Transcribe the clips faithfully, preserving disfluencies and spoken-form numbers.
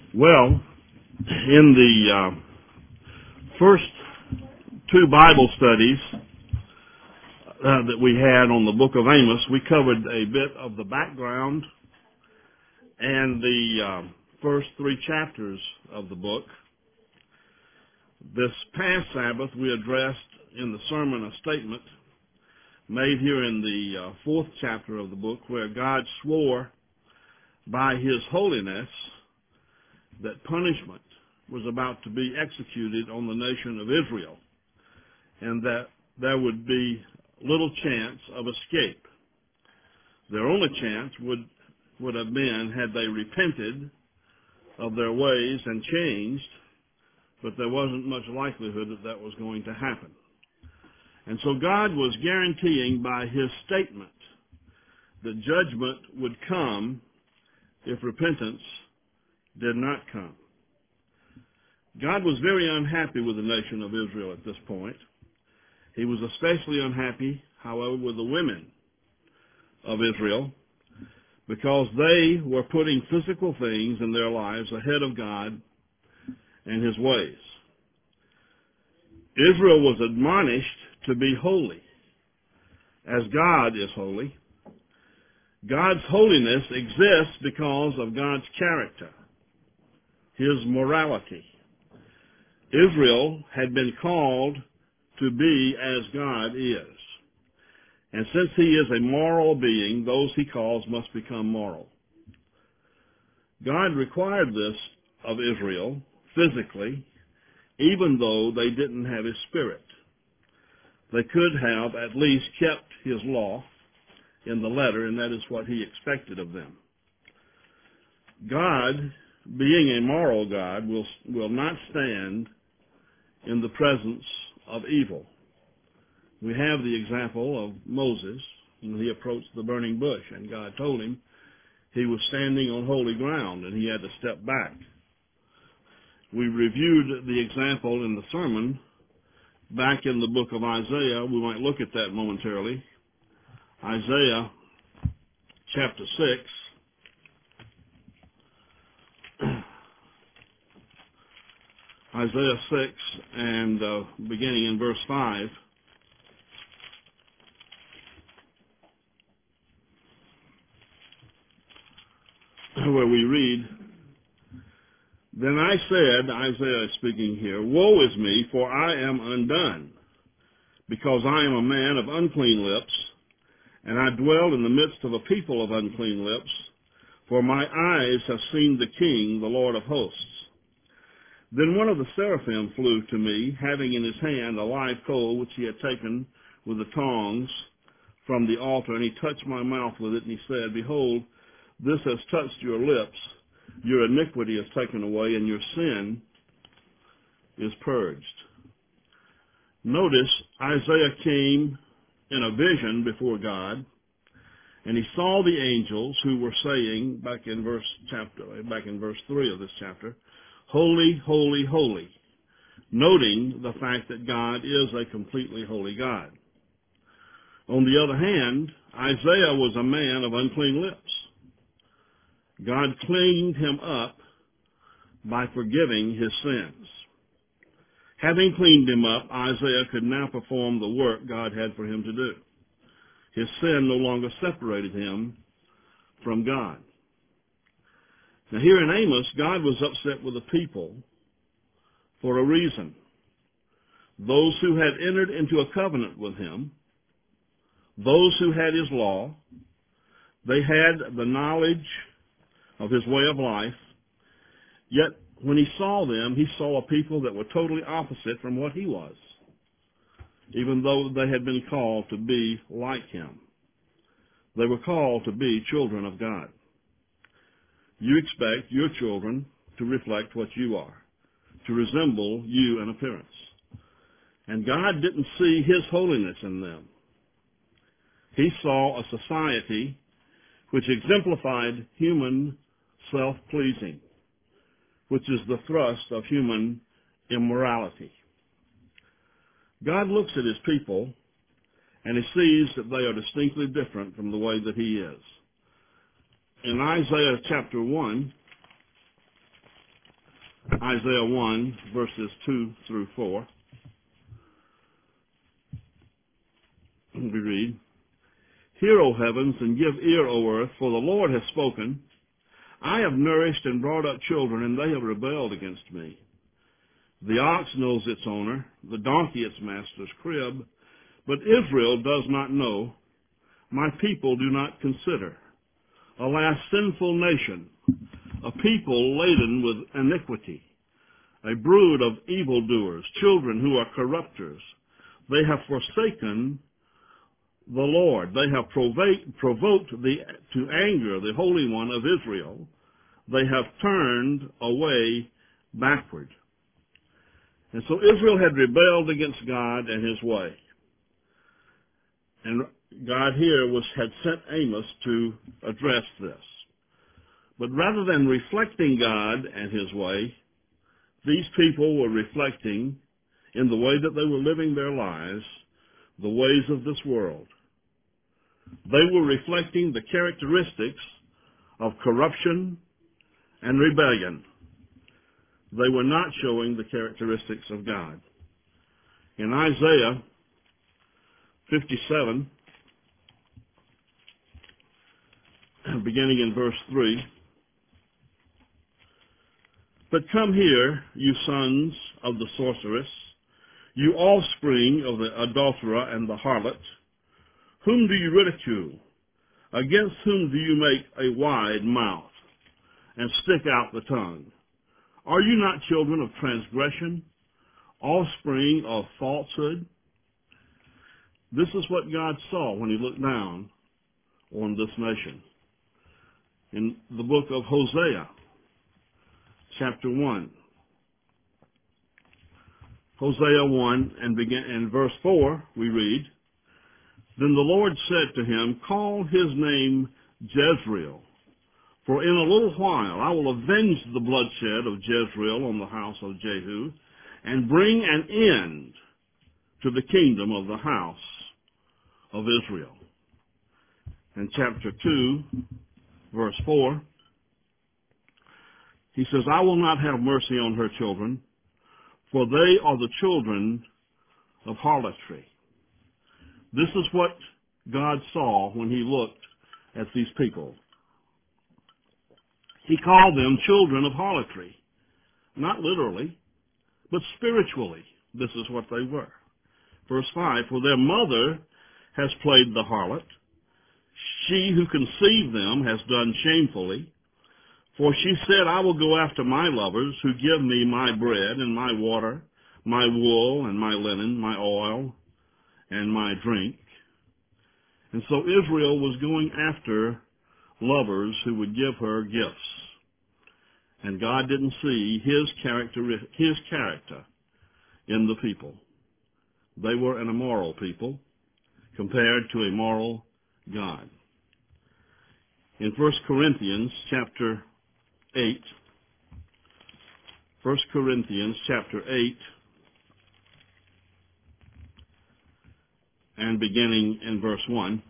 Well, in the uh, first two Bible studies uh, that we had on the book of Amos, we covered a bit of the background and the uh, first three chapters of the book. This past Sabbath, we addressed in the sermon a statement made here in the uh, fourth chapter of the book where God swore by His holiness that punishment was about to be executed on the nation of Israel, and that there would be little chance of escape. Their only chance would would have been had they repented of their ways and changed, but there wasn't much likelihood that that was going to happen. And so God was guaranteeing by His statement that judgment would come if repentance did not come. God was very unhappy with the nation of Israel at this point. He was especially unhappy, however, with the women of Israel because they were putting physical things in their lives ahead of God and His ways. Israel was admonished to be holy, as God is holy. God's holiness exists because of God's character, His morality. Israel had been called to be as God is. And since He is a moral being, those He calls must become moral. God required this of Israel physically, even though they didn't have His Spirit. They could have at least kept His law in the letter, and that is what He expected of them. God, being a moral God, will, will not stand in the presence of evil. We have the example of Moses when he approached the burning bush, and God told him he was standing on holy ground and he had to step back. We reviewed the example in the sermon back in the book of Isaiah. We might look at that momentarily. Isaiah chapter six. Isaiah six, and uh, beginning in verse five. Where we read, "Then I said," Isaiah is speaking here, "Woe is me, for I am undone, because I am a man of unclean lips, and I dwell in the midst of a people of unclean lips, for my eyes have seen the King, the Lord of hosts. Then one of the seraphim flew to me, having in his hand a live coal which he had taken with the tongs from the altar, and he touched my mouth with it, and he said, Behold, this has touched your lips. Your iniquity is taken away, and your sin is purged." Notice Isaiah came in a vision before God, and he saw the angels who were saying, back in verse chapter, back in verse three of this chapter, "Holy, holy, holy," noting the fact that God is a completely holy God. On the other hand, Isaiah was a man of unclean lips. God cleaned him up by forgiving his sins. Having cleaned him up, Isaiah could now perform the work God had for him to do. His sin no longer separated him from God. Now here in Amos, God was upset with the people for a reason. Those who had entered into a covenant with him, those who had his law, they had the knowledge of his way of life, yet when he saw them, he saw a people that were totally opposite from what he was, even though they had been called to be like him. They were called to be children of God. You expect your children to reflect what you are, to resemble you in appearance. And God didn't see His holiness in them. He saw a society which exemplified human self-pleasing, which is the thrust of human immorality. God looks at His people and He sees that they are distinctly different from the way that He is. In Isaiah chapter one, Isaiah one, verses two through four. We read, "Hear, O heavens, and give ear, O earth, for the Lord has spoken. I have nourished and brought up children, and they have rebelled against me. The ox knows its owner, the donkey its master's crib, but Israel does not know. My people do not consider. Alas, sinful nation, a people laden with iniquity, a brood of evildoers, children who are corrupters. They have forsaken the Lord. They have provoked the, to anger the Holy One of Israel. They have turned away backward." And so Israel had rebelled against God and his way. And God here was had sent Amos to address this. But rather than reflecting God and his way, these people were reflecting, in the way that they were living their lives, the ways of this world. They were reflecting the characteristics of corruption and rebellion. They were not showing the characteristics of God. In Isaiah fifty-seven, beginning in verse three, "But come here, you sons of the sorceress, you offspring of the adulterer and the harlot. Whom do you ridicule? Against whom do you make a wide mouth and stick out the tongue? Are you not children of transgression, offspring of falsehood?" This is what God saw when he looked down on this nation. In the book of Hosea, chapter one. Hosea one, and begin in verse four, we read, "Then the Lord said to him, Call his name Jezreel, for in a little while I will avenge the bloodshed of Jezreel on the house of Jehu, and bring an end to the kingdom of the house of Israel." In chapter two, verse four, he says, "I will not have mercy on her children, for they are the children of harlotry." This is what God saw when he looked at these people. He called them children of harlotry. Not literally, but spiritually. This is what they were. Verse five, "For their mother has played the harlot. She who conceived them has done shamefully. For she said, I will go after my lovers who give me my bread and my water, my wool and my linen, my oil and my drink." And so Israel was going after lovers who would give her gifts. And God didn't see his character, his character in the people. They were an immoral people compared to a moral God. In First Corinthians chapter eight, First Corinthians chapter eight, and beginning in verse one,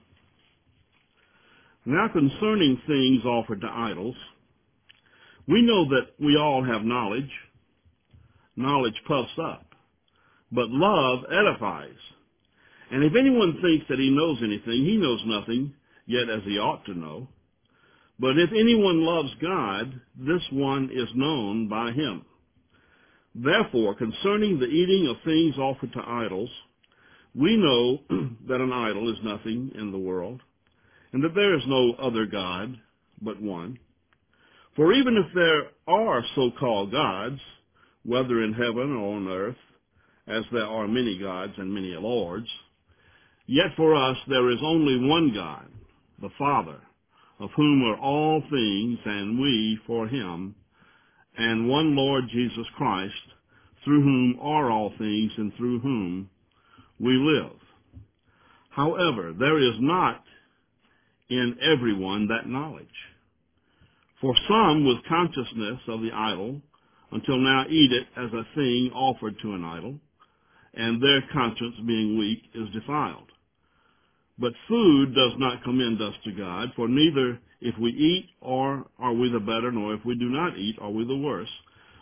"Now concerning things offered to idols, we know that we all have knowledge. Knowledge puffs up, but love edifies. And if anyone thinks that he knows anything, he knows nothing, yet as he ought to know. But if anyone loves God, this one is known by him. Therefore, concerning the eating of things offered to idols, we know that an idol is nothing in the world, and that there is no other God but one. For even if there are so-called gods, whether in heaven or on earth, as there are many gods and many lords, yet for us there is only one God, the Father, of whom are all things, and we for him, and one Lord Jesus Christ, through whom are all things, and through whom we live. However, there is not in everyone that knowledge. For some with consciousness of the idol until now eat it as a thing offered to an idol, and their conscience being weak is defiled. But food does not commend us to God, for neither if we eat or are we the better, nor if we do not eat are we the worse.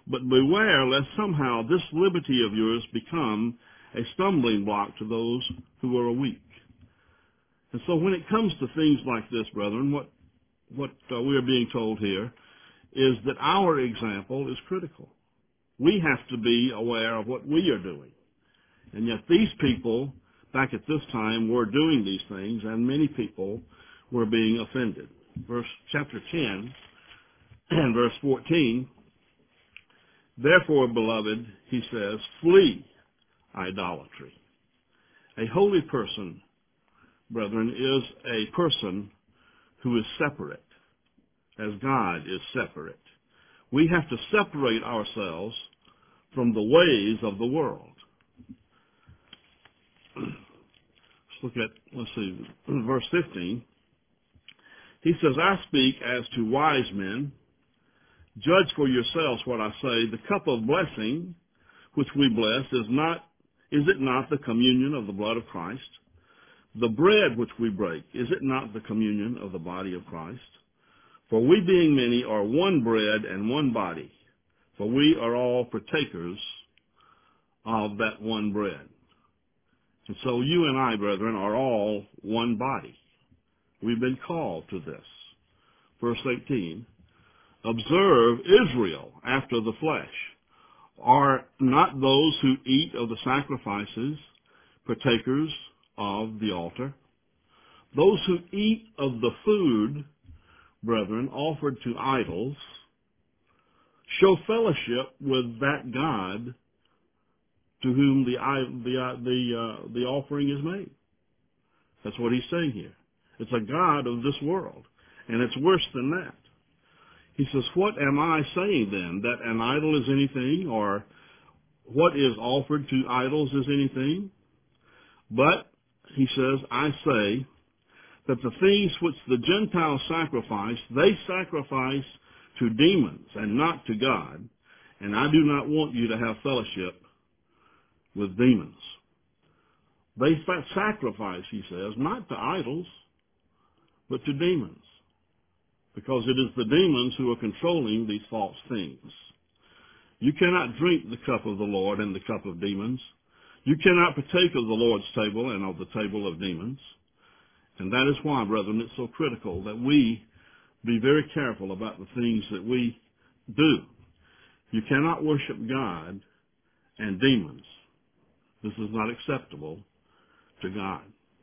But beware lest somehow this liberty of yours become a stumbling block to those who are weak. And so when it comes to things like this, brethren, what, what uh, we are being told here is that our example is critical. We have to be aware of what we are doing. And yet these people back at this time were doing these things, and many people were being offended. Verse chapter ten and verse fourteen, therefore, beloved, he says, flee idolatry. A holy person, brethren, is a person who is separate, as God is separate. We have to separate ourselves from the ways of the world. Let's look at, let's see, verse fifteen. He says, I speak as to wise men. Judge for yourselves what I say. The cup of blessing which we bless is not, is it not the communion of the blood of Christ? The bread which we break, is it not the communion of the body of Christ? For we being many are one bread and one body, for we are all partakers of that one bread. And so you and I, brethren, are all one body. We've been called to this. Verse eighteen, observe Israel after the flesh. Are not those who eat of the sacrifices partakers of the altar? Those who eat of the food, brethren, offered to idols, show fellowship with that God to whom the the the uh, the offering is made. That's what he's saying here. It's a god of this world, and it's worse than that. He says, what am I saying then? That an idol is anything, or what is offered to idols is anything? But, he says, I say that the things which the Gentiles sacrifice, they sacrifice to demons and not to God, and I do not want you to have fellowship with demons. They sacrifice, he says, not to idols, but to demons, because it is the demons who are controlling these false things. You cannot drink the cup of the Lord and the cup of demons. You cannot partake of the Lord's table and of the table of demons. And that is why, brethren, it's so critical that we be very careful about the things that we do. You cannot worship God and demons. This is not acceptable to God.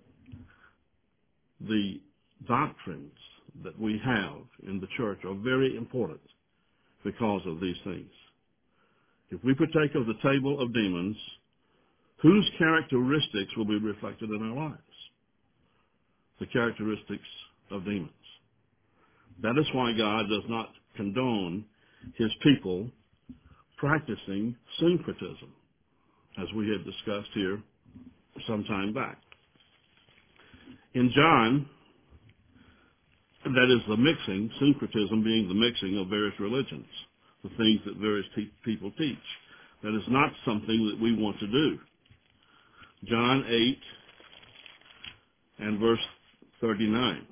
The doctrines that we have in the church are very important because of these things. If we partake of the table of demons, whose characteristics will be reflected in our lives? The characteristics of demons. That is why God does not condone his people practicing syncretism, as we had discussed here some time back. In John, that is the mixing, syncretism being the mixing of various religions, the things that various te- people teach. That is not something that we want to do. John eight and verse thirty-nine.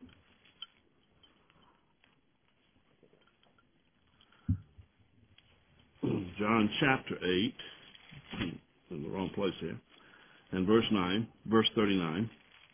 John chapter eight, in the wrong place here, and verse nine, verse thirty-nine.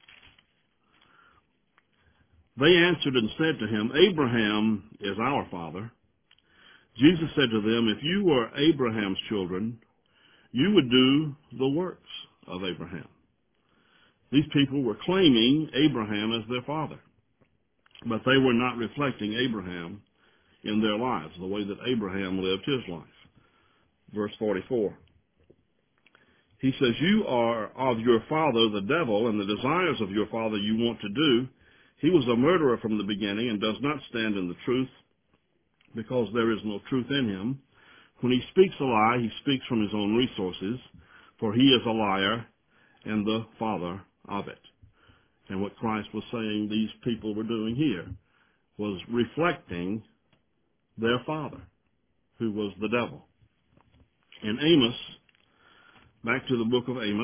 They answered and said to him, Abraham is our father. Jesus said to them, if you were Abraham's children, you would do the works of Abraham. These people were claiming Abraham as their father, but they were not reflecting Abraham in their lives, the way that Abraham lived his life. Verse forty-four. He says, you are of your father the devil, and the desires of your father you want to do. He was a murderer from the beginning and does not stand in the truth, because there is no truth in him. When he speaks a lie, he speaks from his own resources, for he is a liar and the father of it. And what Christ was saying these people were doing here was reflecting their father, who was the devil. In Amos, back to the book of Amos,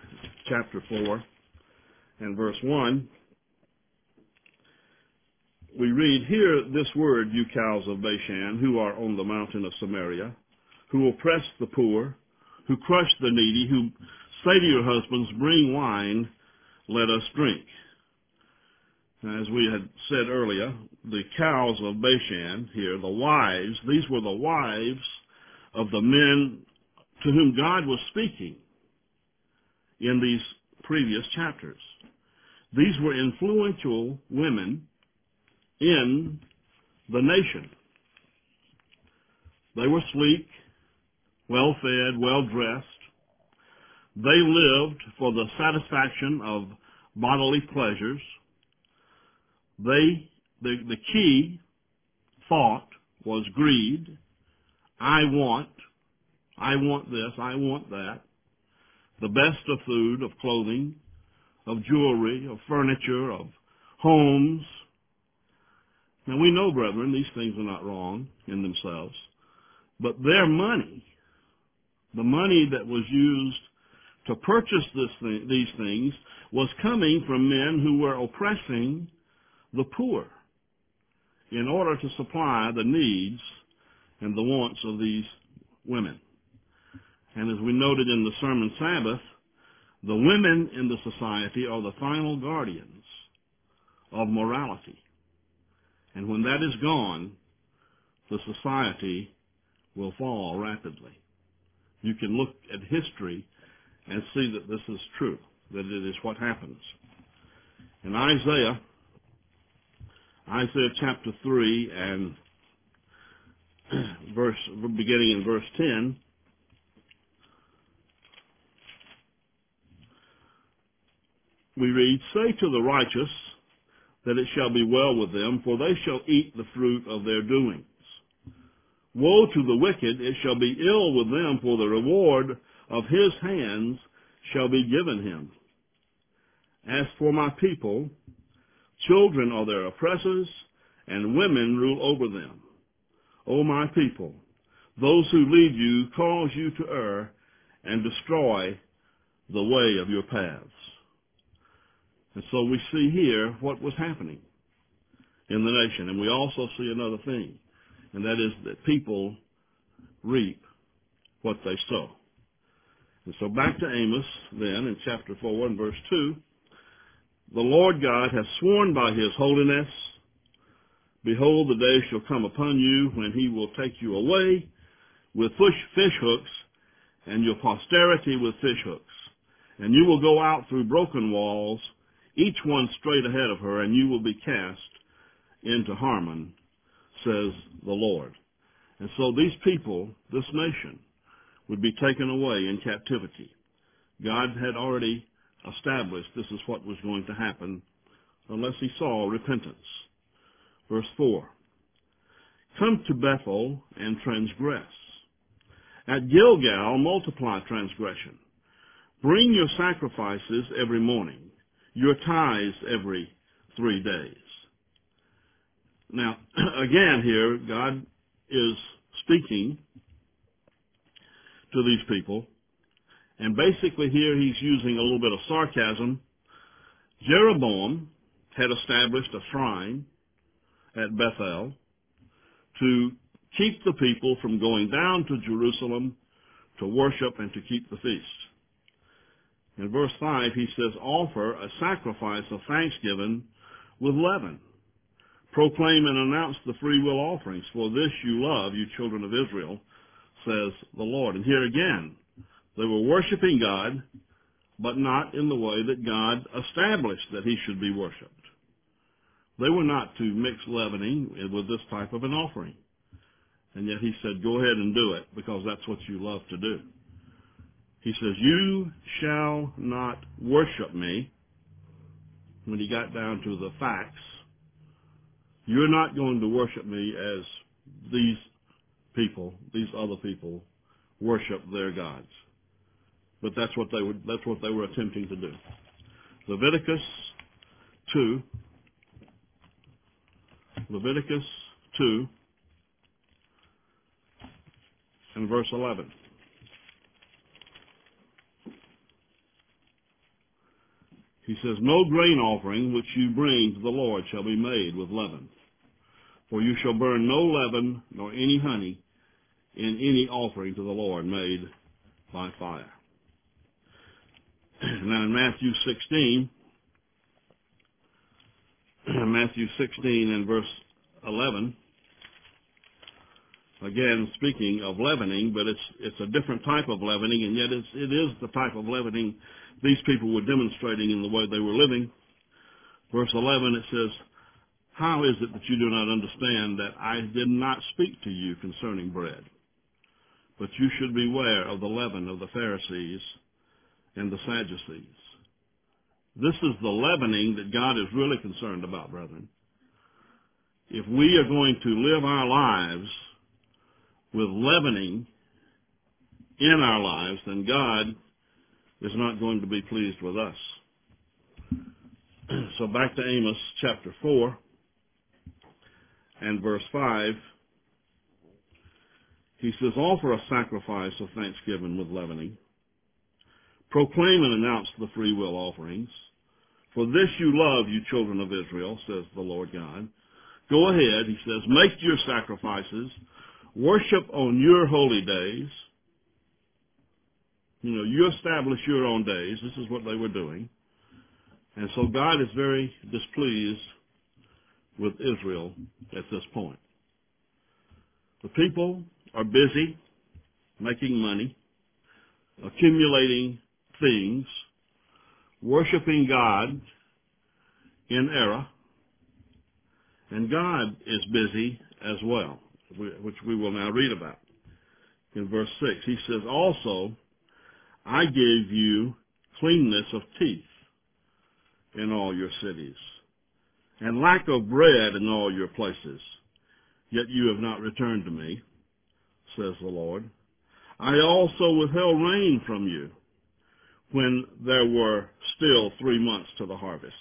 chapter four and verse one, we read, "Hear this word, you cows of Bashan, who are on the mountain of Samaria, who oppress the poor, who crush the needy, who say to your husbands, bring wine, let us drink." As we had said earlier, the cows of Bashan here, the wives, these were the wives of the men to whom God was speaking in these previous chapters. These were influential women in the nation. They were sleek, well-fed, well-dressed. They lived for the satisfaction of bodily pleasures. They, the, the key thought was greed. I want, I want this, I want that. The best of food, of clothing, of jewelry, of furniture, of homes. Now we know, brethren, these things are not wrong in themselves, but their money, the money that was used to purchase this thing, these things, was coming from men who were oppressing the poor in order to supply the needs and the wants of these women. And as we noted in the sermon Sabbath, the women in the society are the final guardians of morality. And when that is gone, the society will fall rapidly. You can look at history and see that this is true, that it is what happens. In Isaiah, Isaiah chapter three and verse, beginning in verse ten, we read, "Say to the righteous that it shall be well with them, for they shall eat the fruit of their doings. Woe to the wicked, it shall be ill with them, for the reward of his hands shall be given him. As for my people, children are their oppressors, and women rule over them. O my people, those who lead you cause you to err and destroy the way of your paths." And so we see here what was happening in the nation. And we also see another thing, and that is that people reap what they sow. And so back to Amos then in chapter four and verse two. "The Lord God has sworn by his holiness, behold, the day shall come upon you when he will take you away with fish, fish hooks, and your posterity with fish hooks. And you will go out through broken walls, each one straight ahead of her, and you will be cast into Harmon, says the Lord." And so these people, this nation, would be taken away in captivity. God had already established this is what was going to happen unless he saw repentance. Verse four, "Come to Bethel and transgress. At Gilgal multiply transgression. Bring your sacrifices every morning, your tithes every three days." Now, again here, God is speaking to these people, and basically here he's using a little bit of sarcasm. Jeroboam had established a shrine at Bethel to keep the people from going down to Jerusalem to worship and to keep the feast. In verse five, he says, "Offer a sacrifice of thanksgiving with leaven. Proclaim and announce the free will offerings, for this you love, you children of Israel, says the Lord." And here again, they were worshiping God, but not in the way that God established that he should be worshiped. They were not to mix leavening with this type of an offering. And yet he said, go ahead and do it, because that's what you love to do. He says, "You shall not worship me." When he got down to the facts, you're not going to worship me as these people, these other people, worship their gods. But that's what they were, that's what they were attempting to do. Leviticus two, Leviticus two, and verse eleven. He says, "No grain offering which you bring to the Lord shall be made with leaven. For you shall burn no leaven nor any honey in any offering to the Lord made by fire. Now in Matthew sixteen, Matthew sixteen and verse eleven, again speaking of leavening, but it's it's a different type of leavening, and yet it's, it is the type of leavening these people were demonstrating in the way they were living. Verse eleven, it says, how is it that you do not understand that I did not speak to you concerning bread? But you should beware of the leaven of the Pharisees and the Sadducees. This is the leavening that God is really concerned about, brethren. If we are going to live our lives with leavening in our lives, then God is not going to be pleased with us. So back to Amos chapter four and verse five. He says, offer a sacrifice of thanksgiving with leavening. Proclaim and announce the free will offerings. For this you love, you children of Israel, says the Lord God. Go ahead, he says, make your sacrifices. Worship on your holy days. You know, you establish your own days. This is what they were doing. And so God is very displeased with Israel at this point. The people are busy making money, accumulating things, worshiping God in error, and God is busy as well, which we will now read about. In verse six, he says, also, I gave you cleanness of teeth in all your cities, and lack of bread in all your places, yet you have not returned to me, says the Lord. I also withheld rain from you when there were still three months to the harvest.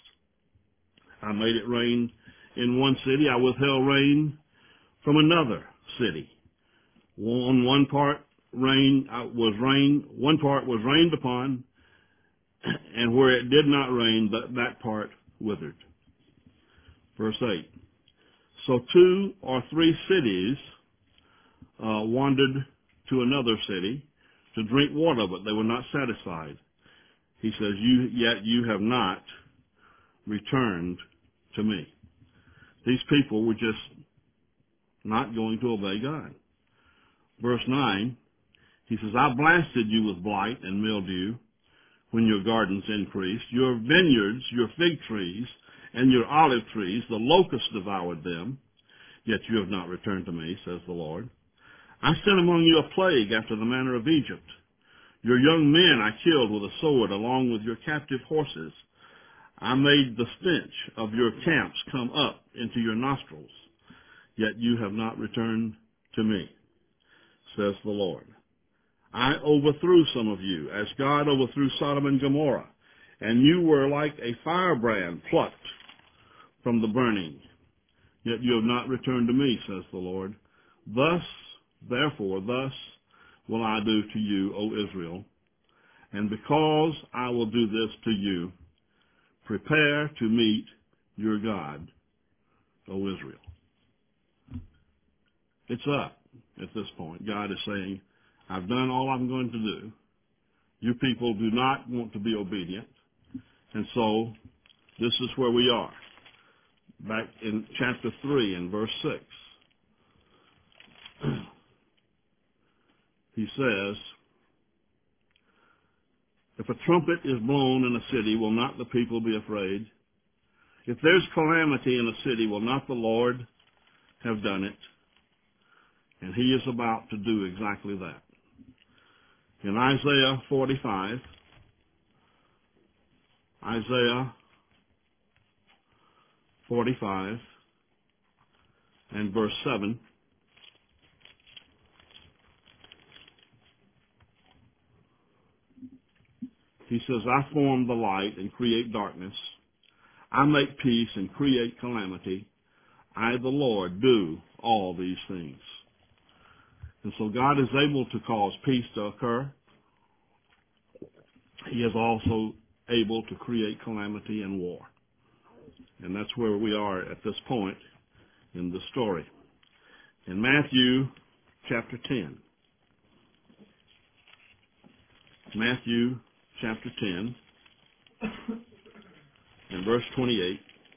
I made it rain in one city. I withheld rain from another city. On one part rain was rain, one part was rained upon, and where it did not rain, that, that part withered. Verse eight. So two or three cities uh, wandered to another city to drink water, but they were not satisfied. He says, "You yet you have not returned to me." These people were just not going to obey God. Verse nine, he says, I blasted you with blight and mildew when your gardens increased. Your vineyards, your fig trees, and your olive trees, the locusts devoured them, yet you have not returned to me, says the Lord. I sent among you a plague after the manner of Egypt. Your young men I killed with a sword along with your captive horses. I made the stench of your camps come up into your nostrils, yet you have not returned to me, says the Lord. I overthrew some of you, as God overthrew Sodom and Gomorrah, and you were like a firebrand plucked from the burning, yet you have not returned to me, says the Lord. Thus, therefore, thus will I do to you, O Israel, and because I will do this to you, prepare to meet your God, O Israel. It's up at this point. God is saying, I've done all I'm going to do. You people do not want to be obedient. And so this is where we are. Back in chapter three and verse six. He says, if a trumpet is blown in a city, will not the people be afraid? If there's calamity in a city, will not the Lord have done it? And he is about to do exactly that. In Isaiah forty-five, Isaiah forty-five and verse seven, he says, I form the light and create darkness. I make peace and create calamity. I, the Lord, do all these things. And so God is able to cause peace to occur. He is also able to create calamity and war. And that's where we are at this point in the story. In Matthew chapter ten. Matthew chapter ten and verse twenty-eight.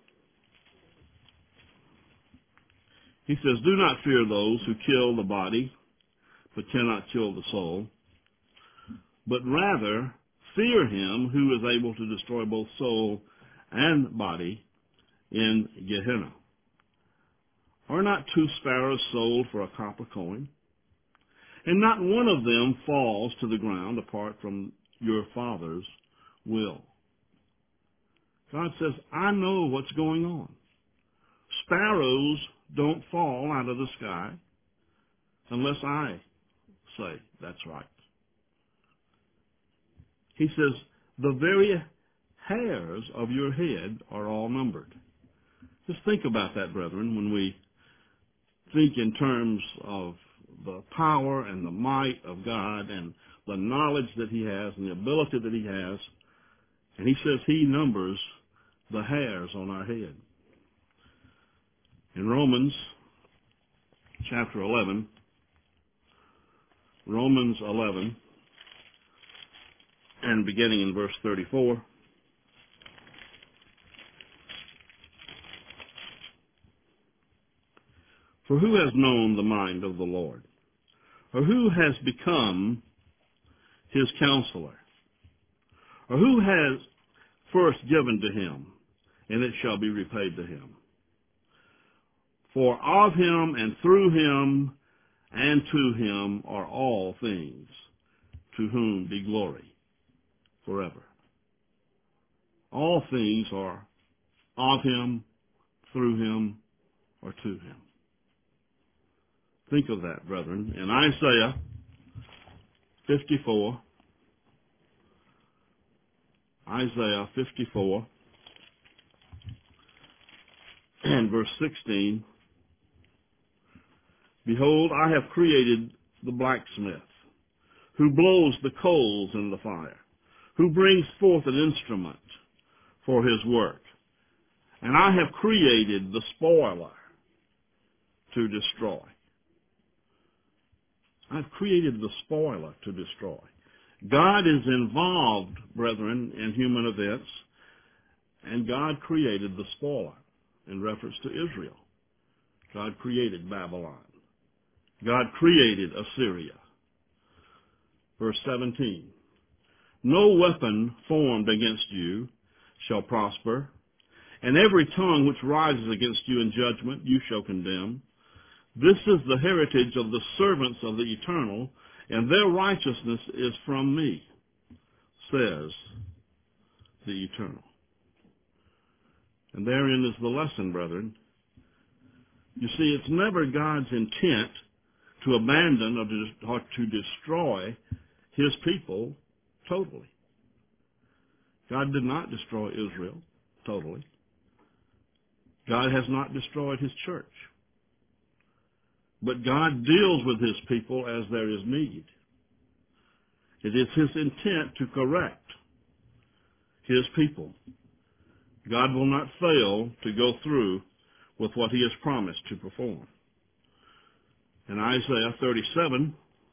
He says, "Do not fear those who kill the body, but cannot kill the soul, but rather fear him who is able to destroy both soul and body in Gehenna. Are not two sparrows sold for a copper coin? And not one of them falls to the ground apart from your Father's will." God says, I know what's going on. Sparrows don't fall out of the sky unless I say that's right. He says, the very hairs of your head are all numbered. Just think about that, brethren, when we think in terms of the power and the might of God and the knowledge that he has and the ability that he has. And he says he numbers the hairs on our head. In Romans chapter eleven, Romans eleven, and beginning in verse thirty-four, "For who has known the mind of the Lord? Or who has become his counselor? Or who has first given to him, and it shall be repaid to him? For of him and through him and to him are all things, to whom be glory forever." All things are of him, through him, or to him. Think of that, brethren. In Isaiah fifty-four, Isaiah fifty-four, and verse sixteen, "Behold, I have created the blacksmith, who blows the coals in the fire, who brings forth an instrument for his work. And I have created the spoiler to destroy." I've created the spoiler to destroy. God is involved, brethren, in human events, and God created the spoiler in reference to Israel. God created Babylon. God created Assyria. Verse seventeen, "No weapon formed against you shall prosper, and every tongue which rises against you in judgment you shall condemn. This is the heritage of the servants of the Eternal, and their righteousness is from me, says the Eternal." And therein is the lesson, brethren. You see, it's never God's intent to abandon or to, or to destroy his people totally. God did not destroy Israel totally. God has not destroyed his church. But God deals with his people as there is need. It is his intent to correct his people. God will not fail to go through with what he has promised to perform. In Isaiah thirty-seven,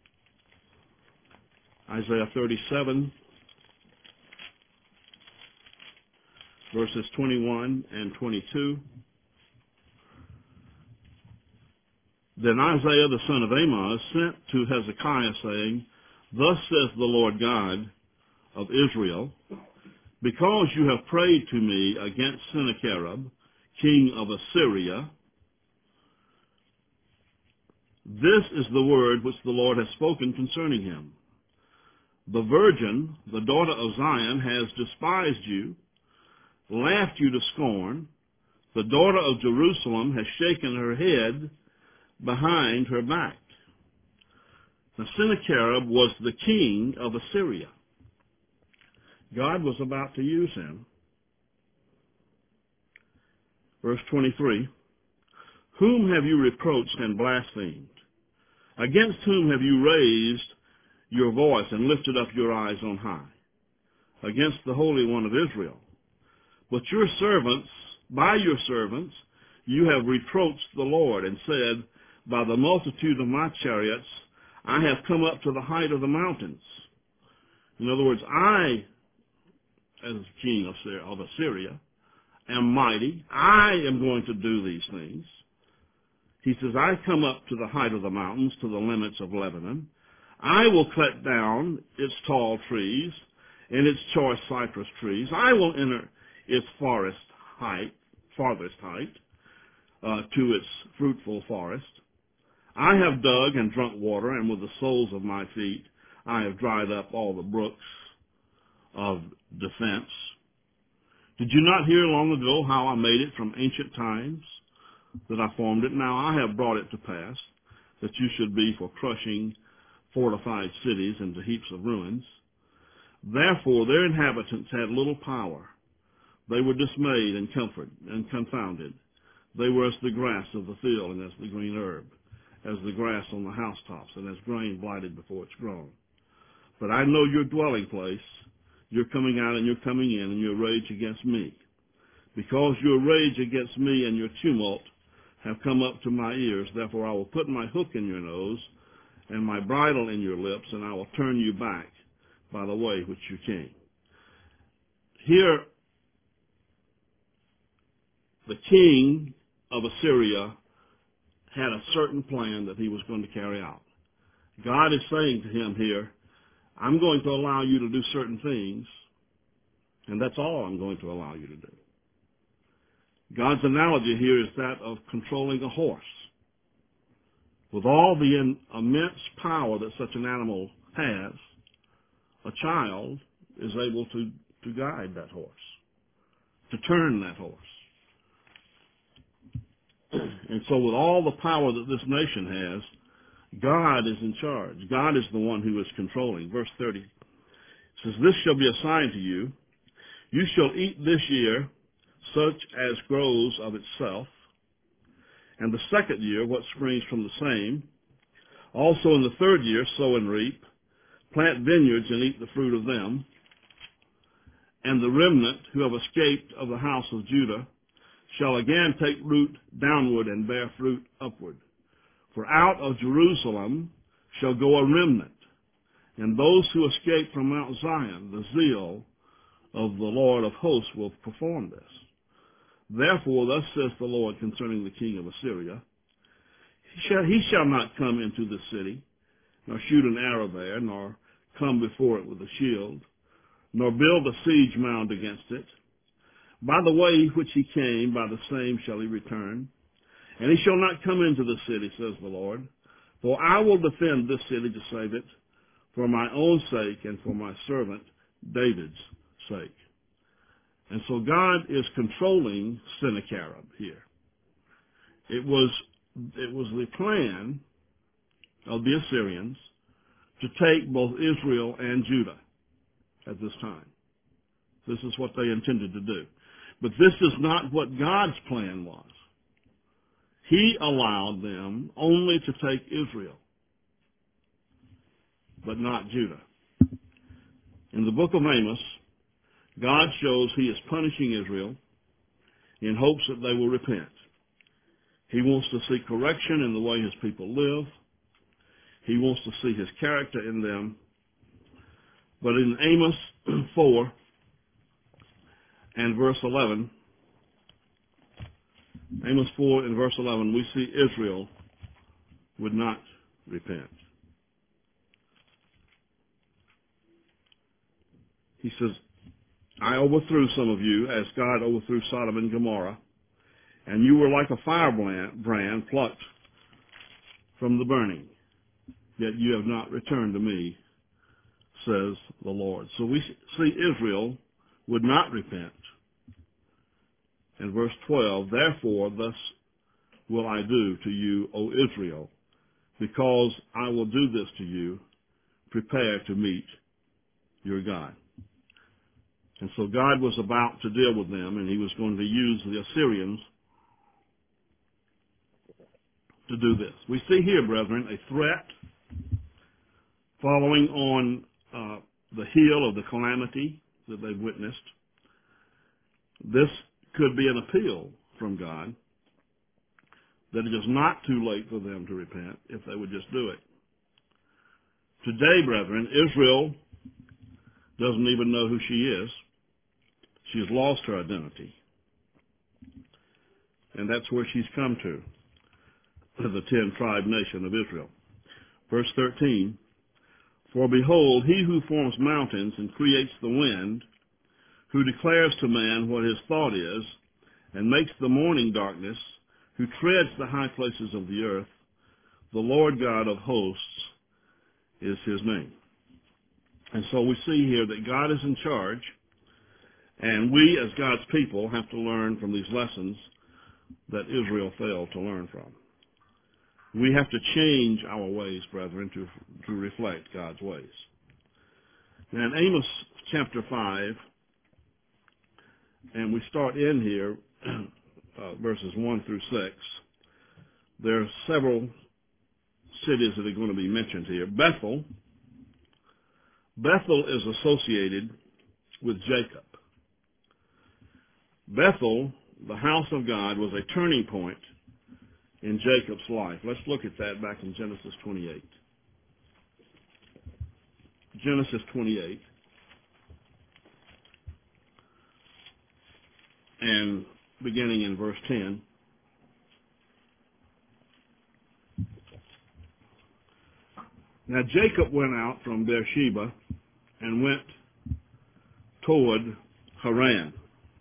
Isaiah thirty-seven, verses twenty-one and twenty-two, "Then Isaiah the son of Amoz sent to Hezekiah, saying, Thus says the Lord God of Israel, because you have prayed to me against Sennacherib, king of Assyria, this is the word which the Lord has spoken concerning him. The virgin, the daughter of Zion, has despised you, laughed you to scorn. The daughter of Jerusalem has shaken her head behind her back." Now, Sennacherib was the king of Assyria. God was about to use him. Verse twenty-three, "Whom have you reproached and blasphemed? Against whom have you raised your voice and lifted up your eyes on high? Against the Holy One of Israel. But your servants, by your servants, you have reproached the Lord and said, by the multitude of my chariots, I have come up to the height of the mountains. In other words, I, as king of Syria, of Assyria, am mighty. I am going to do these things. He says, I come up to the height of the mountains, to the limits of Lebanon. I will cut down its tall trees and its choice cypress trees. I will enter its forest height, farthest height, uh, to its fruitful forest. I have dug and drunk water, and with the soles of my feet I have dried up all the brooks of defense. Did you not hear long ago how I made it from ancient times, that I formed it? Now I have brought it to pass, that you should be for crushing fortified cities into heaps of ruins. Therefore their inhabitants had little power. They were dismayed and comforted and confounded. They were as the grass of the field and as the green herb, as the grass on the housetops and as grain blighted before it's grown. But I know your dwelling place. You're coming out and you're coming in, and your rage against me. Because your rage against me and your tumult have come up to my ears, therefore I will put my hook in your nose and my bridle in your lips, and I will turn you back by the way which you came. Here, the king of Assyria had a certain plan that he was going to carry out. God is saying to him here, I'm going to allow you to do certain things, and that's all I'm going to allow you to do. God's analogy here is that of controlling a horse. With all the in, immense power that such an animal has, a child is able to, to guide that horse, to turn that horse. And so with all the power that this nation has, God is in charge. God is the one who is controlling. Verse thirty says, this shall be a sign to you. You shall eat this year such as grows of itself, and the second year what springs from the same. Also in the third year sow and reap, plant vineyards and eat the fruit of them. And the remnant who have escaped of the house of Judah shall again take root downward and bear fruit upward. For out of Jerusalem shall go a remnant, and those who escape from Mount Zion, the zeal of the Lord of hosts will perform this. Therefore thus says the Lord concerning the king of Assyria, he shall, he shall not come into the city, nor shoot an arrow there, nor come before it with a shield, nor build a siege mound against it. By the way which he came, by the same shall he return. And he shall not come into the city, says the Lord. For I will defend this city to save it, for my own sake and for my servant David's sake. And so God is controlling Sennacherib here. It was, it was the plan of the Assyrians to take both Israel and Judah at this time. This is what they intended to do. But this is not what God's plan was. He allowed them only to take Israel, but not Judah. In the book of Amos, God shows he is punishing Israel in hopes that they will repent. He wants to see correction in the way his people live. He wants to see his character in them. But in Amos four and verse eleven, Amos four and verse eleven, we see Israel would not repent. He says, I overthrew some of you as God overthrew Sodom and Gomorrah, and you were like a firebrand plucked from the burning, yet you have not returned to me, says the Lord. So we see Israel would not repent. In verse twelve, therefore thus will I do to you, O Israel, because I will do this to you, prepare to meet your God. And so God was about to deal with them, and he was going to use the Assyrians to do this. We see here, brethren, a threat following on uh, the heel of the calamity that they've witnessed. This could be an appeal from God that it is not too late for them to repent if they would just do it. Today, brethren, Israel doesn't even know who she is. She has lost her identity. And that's where she's come to, the ten-tribe nation of Israel. Verse thirteen, for behold, he who forms mountains and creates the wind, who declares to man what his thought is, and makes the morning darkness, who treads the high places of the earth, the Lord God of hosts is his name. And so we see here that God is in charge, and we as God's people have to learn from these lessons that Israel failed to learn from. We have to change our ways, brethren, to, to reflect God's ways. Now in Amos chapter five, and we start in here, uh, verses one through six, there are several cities that are going to be mentioned here. Bethel. Bethel is associated with Jacob. Bethel, the house of God, was a turning point in Jacob's life. Let's look at that back in Genesis twenty-eight. Genesis twenty-eight. And beginning in verse ten. Now Jacob went out from Beersheba and went toward Haran.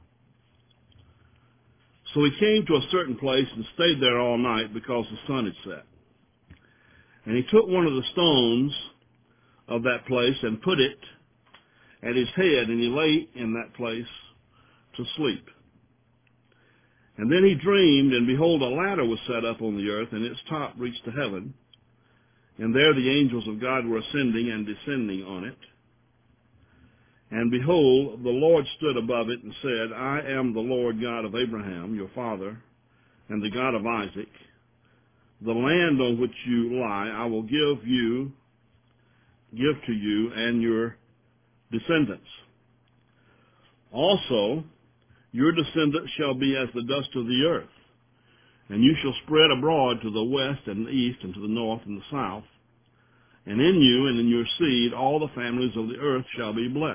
So he came to a certain place and stayed there all night because the sun had set. And he took one of the stones of that place and put it at his head, and he lay in that place to sleep. And then he dreamed, and behold, a ladder was set up on the earth, and its top reached to heaven. And there the angels of God were ascending and descending on it. And behold, the Lord stood above it and said, I am the Lord God of Abraham, your father, and the God of Isaac. The land on which you lie I will give you, give to you and your descendants. Also, your descendants shall be as the dust of the earth, and you shall spread abroad to the west and the east and to the north and the south. And in you and in your seed all the families of the earth shall be blessed.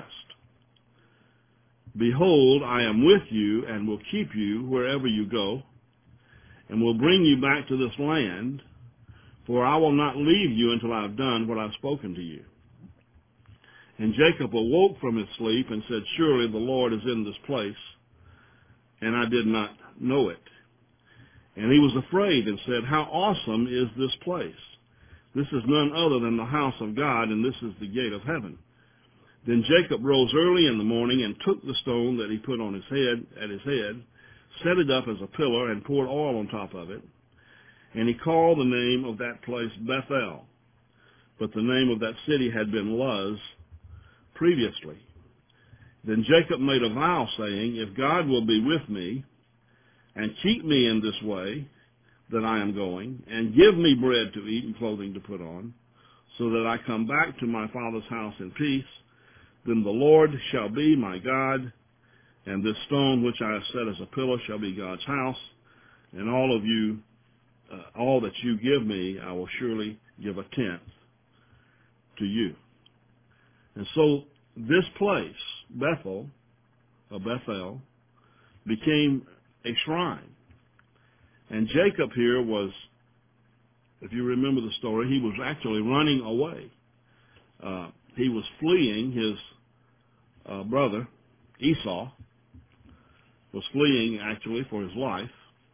Behold, I am with you and will keep you wherever you go, and will bring you back to this land, for I will not leave you until I have done what I have spoken to you. And Jacob awoke from his sleep and said, surely the Lord is in this place, and I did not know it. And he was afraid and said, how awesome is this place! This is none other than the house of God, and this is the gate of heaven. Then Jacob rose early in the morning and took the stone that he put on his head, at his head, set it up as a pillar, and poured oil on top of it. And he called the name of that place Bethel. But the name of that city had been Luz previously. Then Jacob made a vow, saying, if God will be with me, and keep me in this way that I am going, and give me bread to eat and clothing to put on, so that I come back to my father's house in peace, then the Lord shall be my God, and this stone which I have set as a pillar shall be God's house, and all of you, uh, all that you give me, I will surely give a tenth to you. And so this place, Bethel, or Bethel, became a shrine. And Jacob here was, if you remember the story, he was actually running away. Uh, he was fleeing his uh, brother, Esau, was fleeing actually for his life.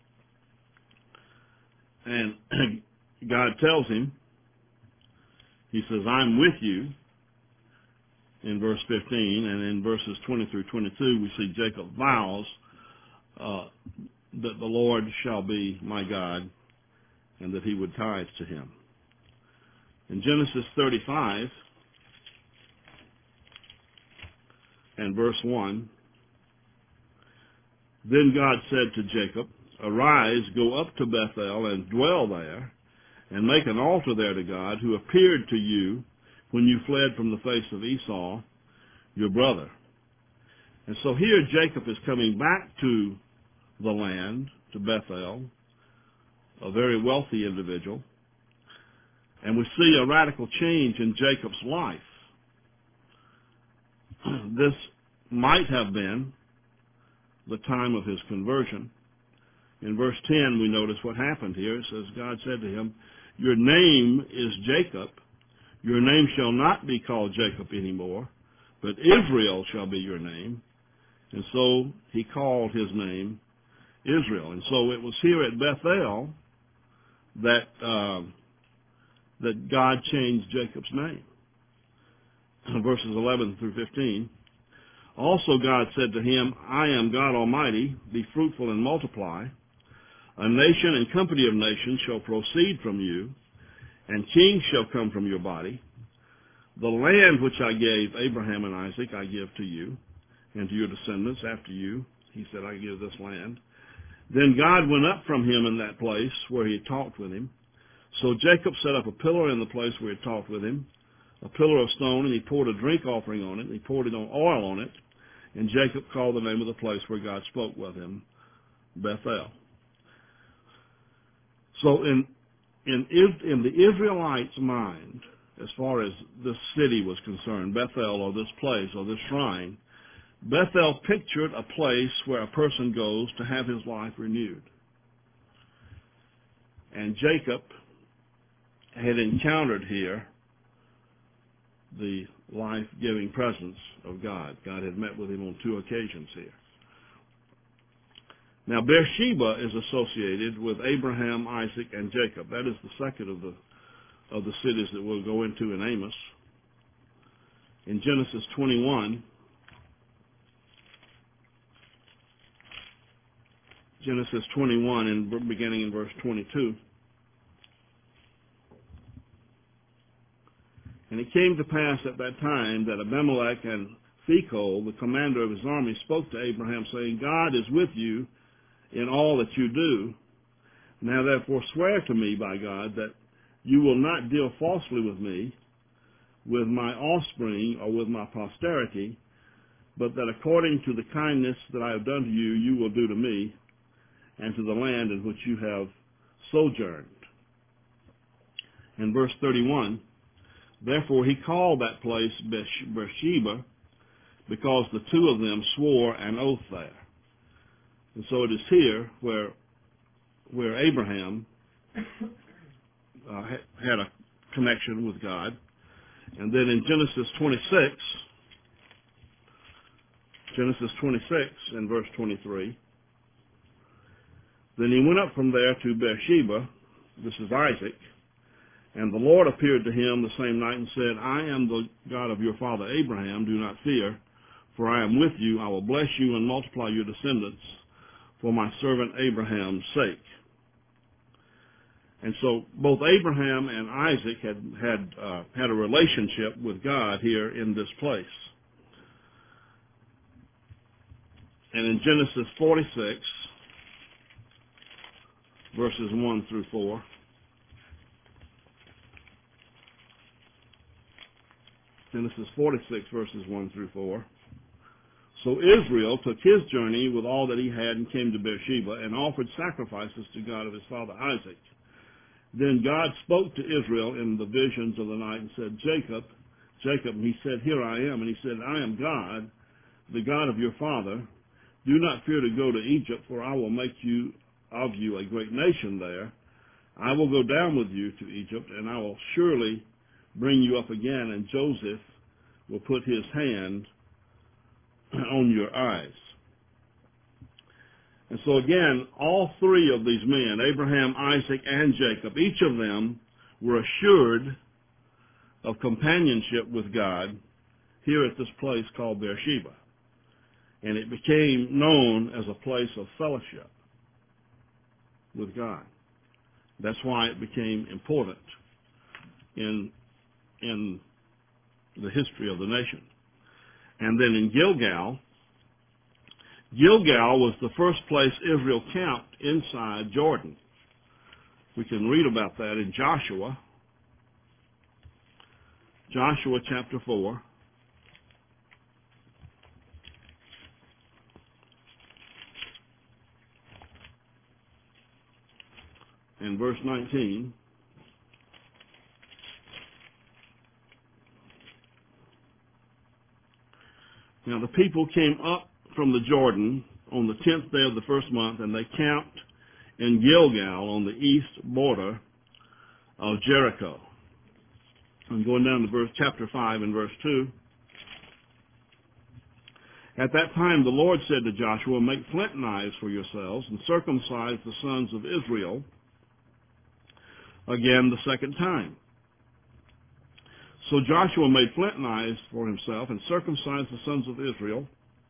And God tells him, he says, I'm with you, in verse fifteen, and in verses twenty through twenty-two, we see Jacob vows uh, that the Lord shall be my God, and that he would tithe to him. In Genesis thirty-five, and verse one, then God said to Jacob, arise, go up to Bethel, and dwell there, and make an altar there to God, who appeared to you when you fled from the face of Esau, your brother. And so here Jacob is coming back to the land, to Bethel, a very wealthy individual. And we see a radical change in Jacob's life. This might have been the time of his conversion. In verse ten, we notice what happened here. It says, God said to him, your name is Jacob. Your name shall not be called Jacob anymore, but Israel shall be your name. And so he called his name Israel. And so it was here at Bethel that uh, that God changed Jacob's name. Verses eleven through fifteen. Also God said to him, I am God Almighty, be fruitful and multiply. A nation and company of nations shall proceed from you, and kings shall come from your body. The land which I gave Abraham and Isaac I give to you, and to your descendants after you. He said, I give this land. Then God went up from him in that place where he had talked with him. So Jacob set up a pillar in the place where he had talked with him, a pillar of stone, and he poured a drink offering on it, and he poured it on oil on it, and Jacob called the name of the place where God spoke with him, Bethel. So in in in the Israelites' mind, as far as this city was concerned, Bethel or this place or this shrine, Bethel pictured a place where a person goes to have his life renewed. And Jacob had encountered here the life-giving presence of God. God had met with him on two occasions here. Now, Beersheba is associated with Abraham, Isaac, and Jacob. That is the second of the of the cities that we'll go into in Amos. In Genesis twenty-one, Genesis twenty-one, and beginning in verse twenty-two. And it came to pass at that time that Abimelech and Phicol, the commander of his army, spoke to Abraham, saying, God is with you in all that you do. Now therefore swear to me by God that you will not deal falsely with me, with my offspring, or with my posterity, but that according to the kindness that I have done to you, you will do to me, and to the land in which you have sojourned. In verse thirty-one, therefore he called that place Beersheba, because the two of them swore an oath there. And so it is here where where Abraham uh, had a connection with God. And then in Genesis twenty-six, Genesis twenty-six and verse twenty-three, then he went up from there to Beersheba, this is Isaac, and the Lord appeared to him the same night and said, I am the God of your father Abraham, do not fear, for I am with you, I will bless you and multiply your descendants for my servant Abraham's sake. And so both Abraham and Isaac had had uh, had a relationship with God here in this place. And in Genesis forty-six, verses one through four, Genesis forty-six, verses one through four, so Israel took his journey with all that he had and came to Beersheba and offered sacrifices to God of his father Isaac. Then God spoke to Israel in the visions of the night and said, Jacob, Jacob, and he said, here I am. And he said, I am God, the God of your father. Do not fear to go to Egypt, for I will make you of you a great nation there. I will go down with you to Egypt, and I will surely bring you up again, and Joseph will put his hand on your eyes. And so again, all three of these men, Abraham, Isaac, and Jacob, each of them were assured of companionship with God here at this place called Beersheba. And it became known as a place of fellowship with God. That's why it became important in, in the history of the nation. And then in Gilgal, Gilgal was the first place Israel camped inside Jordan. We can read about that in Joshua, Joshua chapter four. and verse nineteen. Now the people came up from the Jordan on the tenth day of the first month, and they camped in Gilgal on the east border of Jericho. I'm going down to verse chapter five and verse two. At that time the Lord said to Joshua, make flint knives for yourselves, and circumcise the sons of Israel again the second time. So Joshua made flint knives for himself, and circumcised the sons of Israel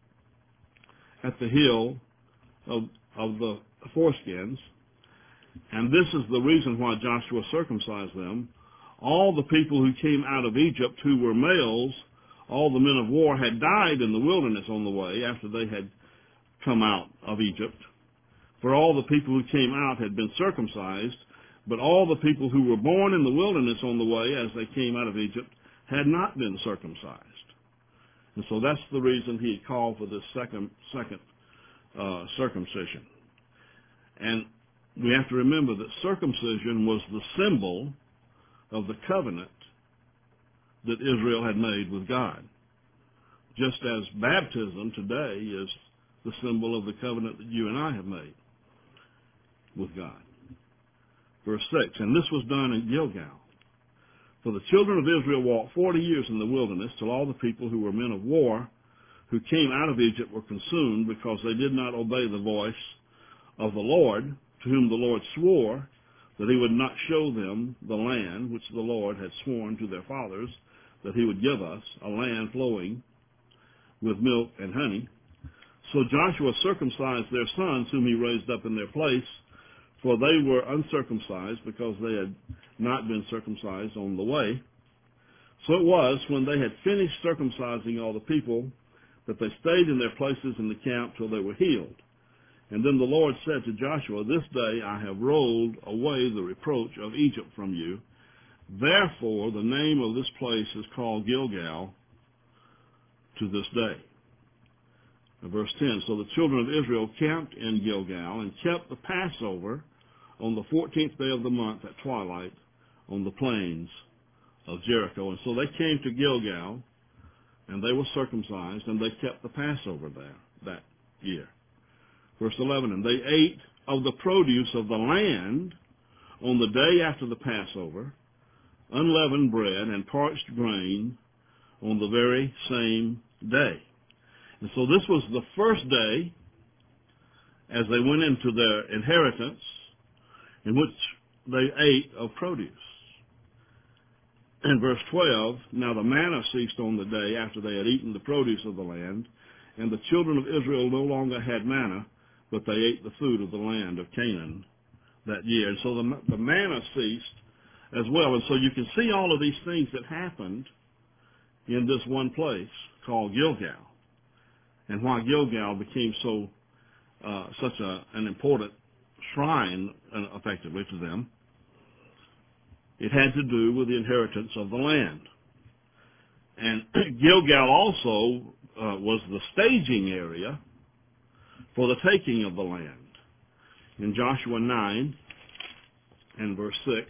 at the hill of, of the foreskins. And this is the reason why Joshua circumcised them. All the people who came out of Egypt who were males, all the men of war, had died in the wilderness on the way after they had come out of Egypt. For all the people who came out had been circumcised, but all the people who were born in the wilderness on the way as they came out of Egypt had not been circumcised. And so that's the reason he called for this second, second uh, circumcision. And we have to remember that circumcision was the symbol of the covenant that Israel had made with God. Just as baptism today is the symbol of the covenant that you and I have made with God. Verse six, and this was done in Gilgal. For the children of Israel walked forty years in the wilderness, till all the people who were men of war who came out of Egypt were consumed, because they did not obey the voice of the Lord, to whom the Lord swore that he would not show them the land which the Lord had sworn to their fathers that he would give us, a land flowing with milk and honey. So Joshua circumcised their sons, whom he raised up in their place, for they were uncircumcised, because they had not been circumcised on the way. So it was, when they had finished circumcising all the people, that they stayed in their places in the camp till they were healed. And then the Lord said to Joshua, this day I have rolled away the reproach of Egypt from you. Therefore the name of this place is called Gilgal to this day. And verse ten, so the children of Israel camped in Gilgal and kept the Passover on the fourteenth day of the month at twilight on the plains of Jericho. And so they came to Gilgal, and they were circumcised, and they kept the Passover there that year. Verse eleven, and they ate of the produce of the land on the day after the Passover, unleavened bread and parched grain on the very same day. And so this was the first day as they went into their inheritance in which they ate of produce. In verse twelve, now the manna ceased on the day after they had eaten the produce of the land, and the children of Israel no longer had manna, but they ate the food of the land of Canaan that year. And so the, the manna ceased as well. And so you can see all of these things that happened in this one place called Gilgal, and why Gilgal became so uh, such a, an important shrine, uh, effectively, to them. It had to do with the inheritance of the land. And Gilgal also uh, was the staging area for the taking of the land. In Joshua nine and verse six,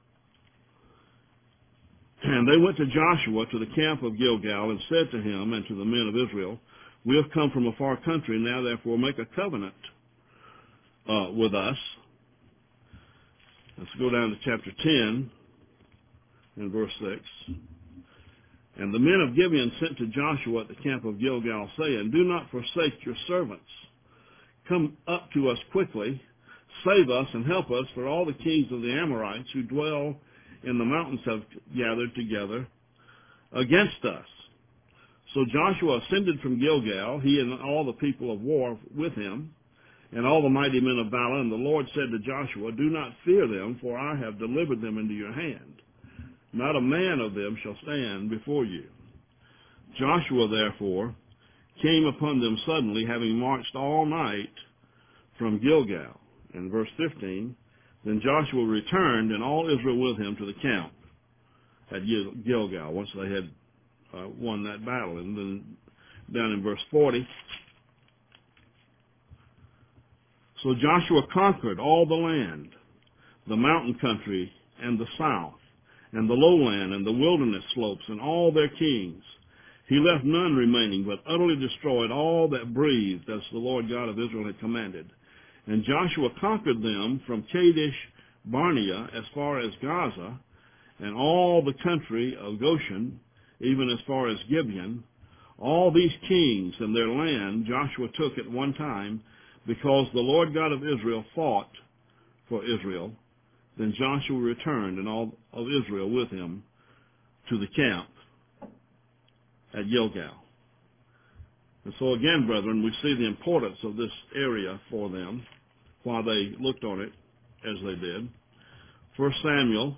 and they went to Joshua to the camp of Gilgal and said to him and to the men of Israel, we have come from a far country, now therefore make a covenant uh, with us. Let's go down to chapter ten and verse six. And the men of Gibeon sent to Joshua at the camp of Gilgal, saying, do not forsake your servants. Come up to us quickly, save us and help us, for all the kings of the Amorites who dwell in the mountains have gathered together against us. So Joshua ascended from Gilgal, he and all the people of war with him, and all the mighty men of valor. And the Lord said to Joshua, do not fear them, for I have delivered them into your hand. Not a man of them shall stand before you. Joshua, therefore, came upon them suddenly, having marched all night from Gilgal. In verse fifteen, then Joshua returned, and all Israel with him, to the camp at Gilgal, once they had uh, won that battle. And then down in verse forty, so Joshua conquered all the land, the mountain country and the south, and the lowland and the wilderness slopes, and all their kings. He left none remaining, but utterly destroyed all that breathed, as the Lord God of Israel had commanded. And Joshua conquered them from Kadesh Barnea as far as Gaza, and all the country of Goshen, even as far as Gibeon. All these kings and their land Joshua took at one time, because the Lord God of Israel fought for Israel. Then Joshua returned, and all of Israel with him, to the camp at Gilgal. And so again, brethren, we see the importance of this area for them, why they looked on it as they did. First Samuel,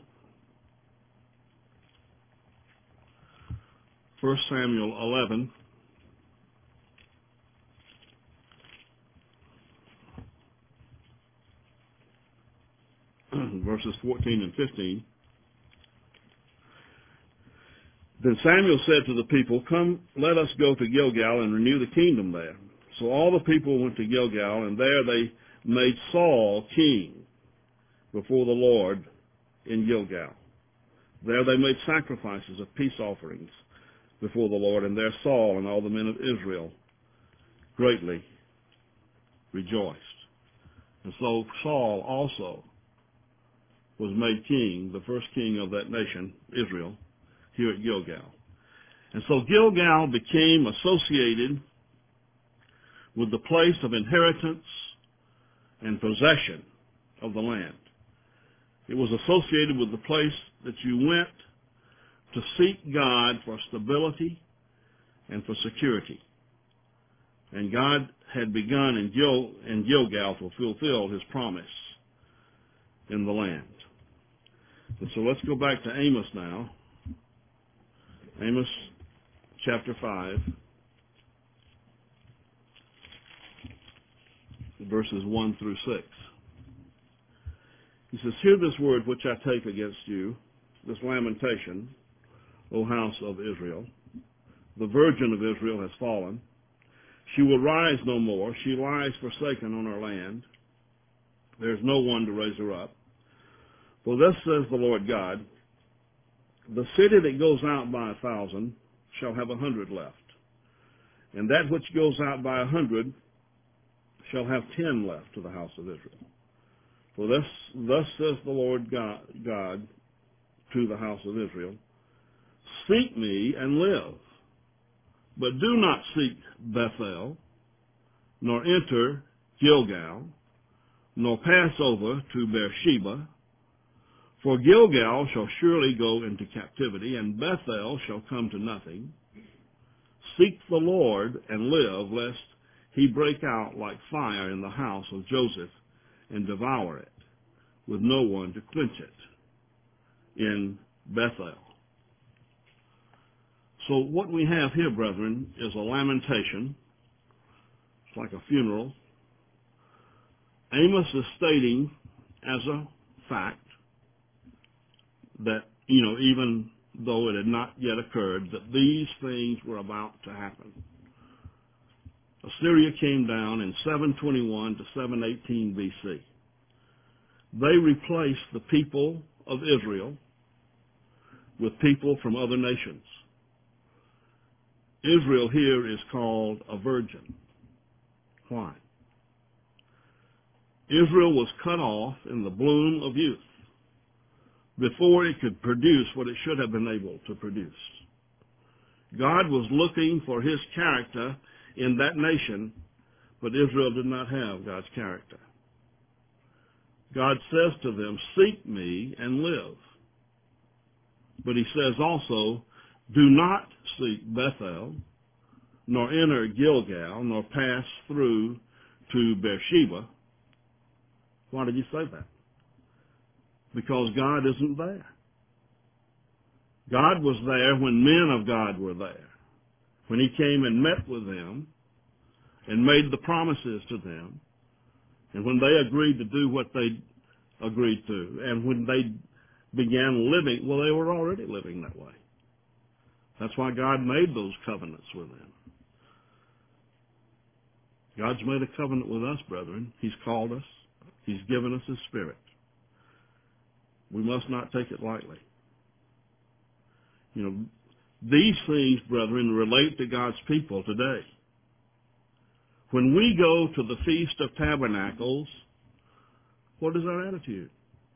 First Samuel eleven, verses fourteen and fifteen. Then Samuel said to the people, "Come, let us go to Gilgal and renew the kingdom there." So all the people went to Gilgal, and there they made Saul king before the Lord in Gilgal. There they made sacrifices of peace offerings before the Lord, and there Saul and all the men of Israel greatly rejoiced. And so Saul also was made king, the first king of that nation, Israel, here at Gilgal. And so Gilgal became associated with the place of inheritance and possession of the land. It was associated with the place that you went to seek God for stability and for security. And God had begun in, Gil, in Gilgal to fulfill his promise in the land. And so let's go back to Amos now. Amos chapter five, verses one through six. He says, "Hear this word which I take against you, this lamentation, O house of Israel. The virgin of Israel has fallen. She will rise no more. She lies forsaken on her land. There is no one to raise her up. For thus says the Lord God, the city that goes out by a thousand shall have a hundred left, and that which goes out by a hundred shall have ten left to the house of Israel. For thus, thus says the Lord God, God to the house of Israel, seek me and live, but do not seek Bethel, nor enter Gilgal, nor pass over to Beersheba. For Gilgal shall surely go into captivity, and Bethel shall come to nothing. Seek the Lord and live, lest he break out like fire in the house of Joseph and devour it, with no one to quench it in Bethel." So what we have here, brethren, is a lamentation. It's like a funeral. Amos is stating as a fact that, you know, even though it had not yet occurred, that these things were about to happen. Assyria came down in seven twenty-one to seven eighteen B C. They replaced the people of Israel with people from other nations. Israel here is called a virgin. Why? Israel was cut off in the bloom of youth before it could produce what it should have been able to produce. God was looking for his character in that nation, but Israel did not have God's character. God says to them, seek me and live. But he says also, do not seek Bethel, nor enter Gilgal, nor pass through to Beersheba. Why did he say that? Because God isn't there. God was there when men of God were there, when he came and met with them and made the promises to them, and when they agreed to do what they agreed to, and when they began living, well, they were already living that way. That's why God made those covenants with them. God's made a covenant with us, brethren. He's called us. He's given us his Spirit. We must not take it lightly. You know, these things, brethren, relate to God's people today. When we go to the Feast of Tabernacles, what is our attitude?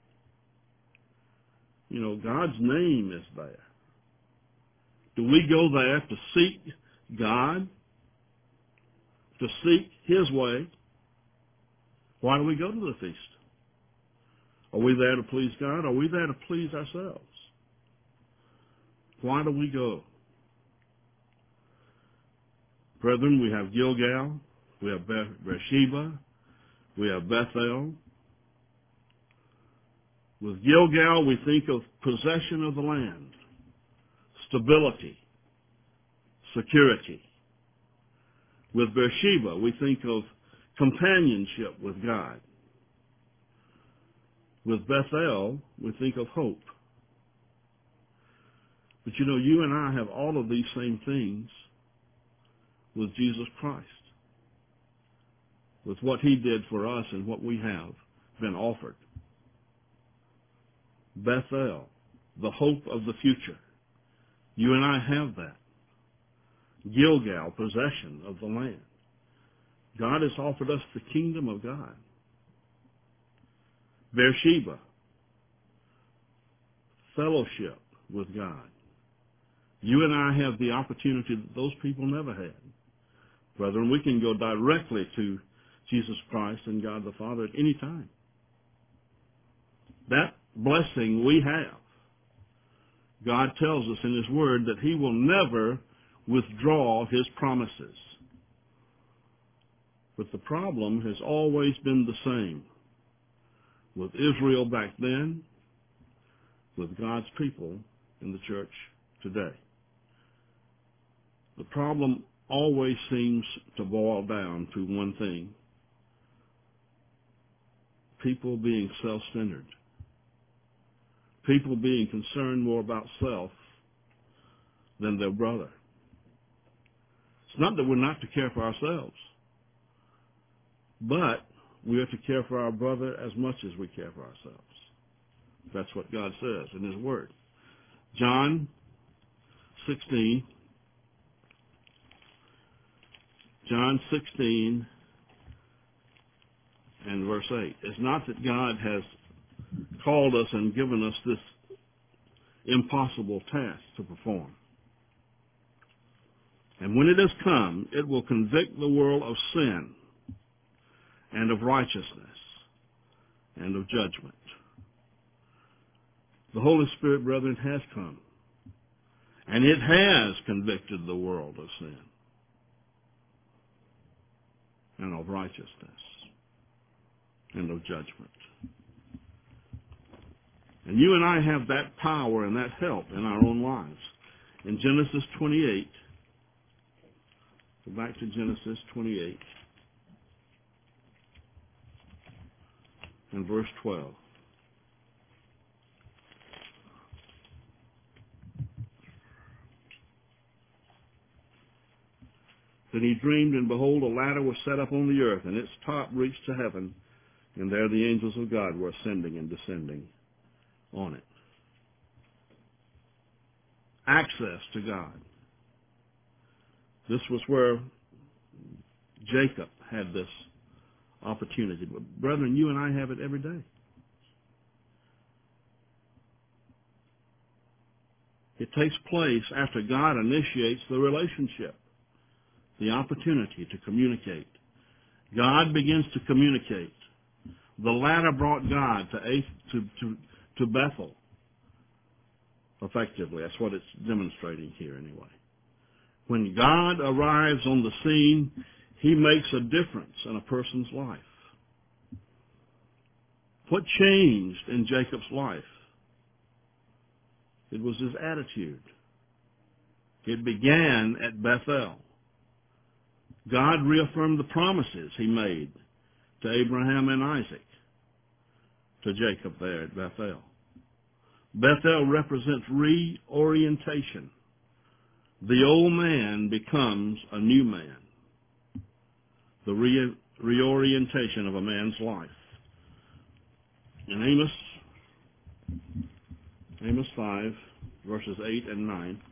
You know, God's name is there. Do we go there to seek God? To seek His way? Why do we go to the feast? Are we there to please God? Are we there to please ourselves? Why do we go? Brethren, we have Gilgal, we have Beersheba, we have Bethel. With Gilgal, we think of possession of the land, stability, security. With Beersheba, we think of companionship with God. With Bethel, we think of hope. But you know, you and I have all of these same things with Jesus Christ, with what He did for us and what we have been offered. Bethel, the hope of the future. You and I have that. Gilgal, possession of the land. God has offered us the kingdom of God. Beersheba, fellowship with God. You and I have the opportunity that those people never had. Brethren, we can go directly to Jesus Christ and God the Father at any time. That blessing we have. God tells us in His Word that He will never withdraw His promises. But the problem has always been the same with Israel back then, with God's people in the church today. The problem always seems to boil down to one thing: people being self-centered. People being concerned more about self than their brother. It's not that we're not to care for ourselves, but we are to care for our brother as much as we care for ourselves. That's what God says in His Word. John sixteen. John sixteen and verse eight. It's not that God has called us and given us this impossible task to perform. And when it has come, it will convict the world of sin and of righteousness and of judgment. The Holy Spirit, brethren, has come, and it has convicted the world of sin and of righteousness and of judgment. And you and I have that power and that help in our own lives. In Genesis twenty-eight, go back to Genesis twenty-eight and verse twelve. Then he dreamed, and behold, a ladder was set up on the earth, and its top reached to heaven, and there the angels of God were ascending and descending on it. Access to God. This was where Jacob had this opportunity. But brethren, you and I have it every day. It takes place after God initiates the relationship, the opportunity to communicate. God begins to communicate. The ladder brought God to, to, to, to Bethel. Effectively, that's what it's demonstrating here anyway. When God arrives on the scene, He makes a difference in a person's life. What changed in Jacob's life? It was his attitude. It began at Bethel. God reaffirmed the promises He made to Abraham and Isaac, to Jacob there at Bethel. Bethel represents reorientation. The old man becomes a new man. The re- reorientation of a man's life. In Amos Amos five, verses eight and nine.